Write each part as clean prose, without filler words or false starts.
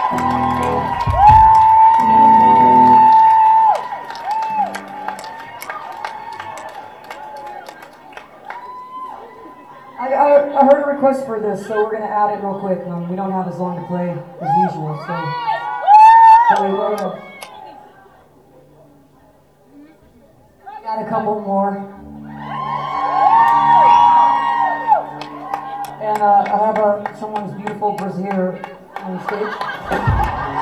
I heard a request for this, so we're going to add it real quick. We don't have as long to play as usual, so we will add a couple more. And I have someone's beautiful brassiere on the stage.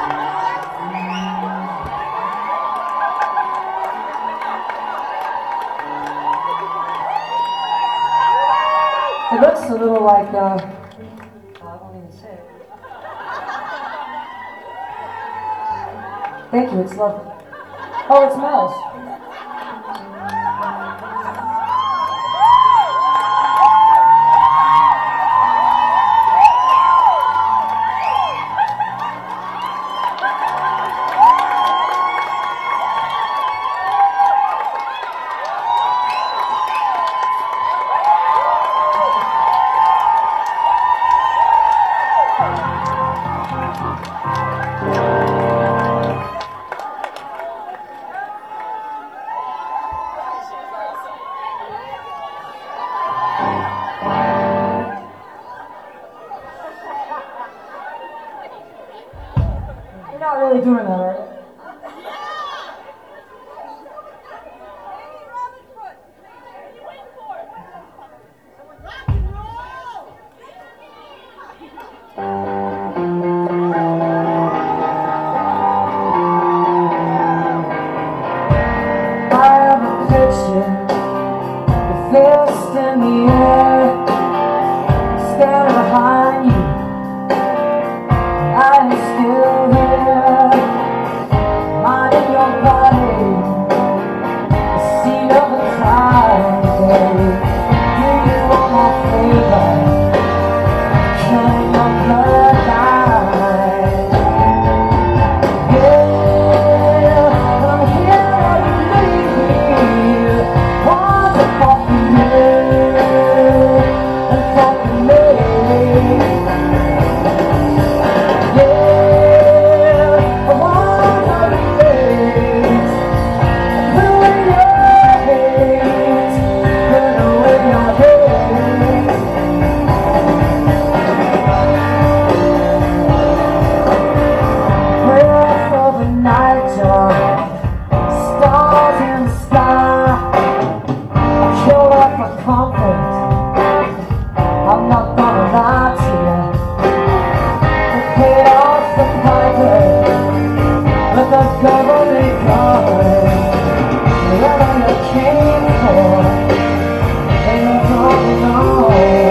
It looks a little like, I won't even say it. Thank you, it's lovely. Oh, it smells. You're not really doing that, are you? I have a picture, your fist in the air, standing behind you. I am still here, minding your body, the seat of a cloud, baby. Do you want my favor? Killing your bloodline. Yeah, I'm here to leave. Want to fuck you and fuck me. Stars in the sky, I kill up for comfort. I'm not gonna lie to you. They paid off the piper with the government guard. Whatever you came for, they don't know.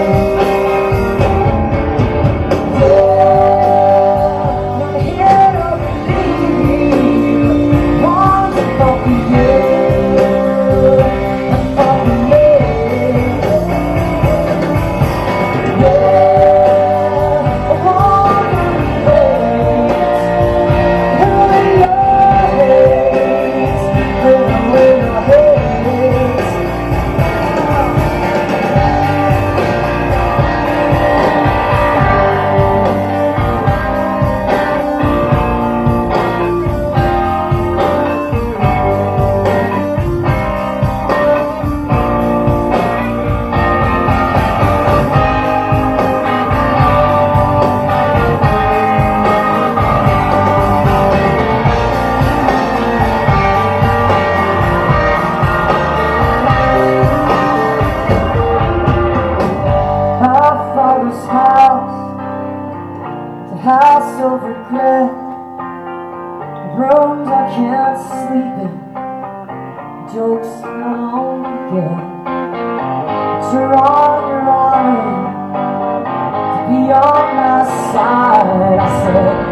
House of regret, rooms I can't sleep in, jokes I don't get. But you're on your own to be on my side. I said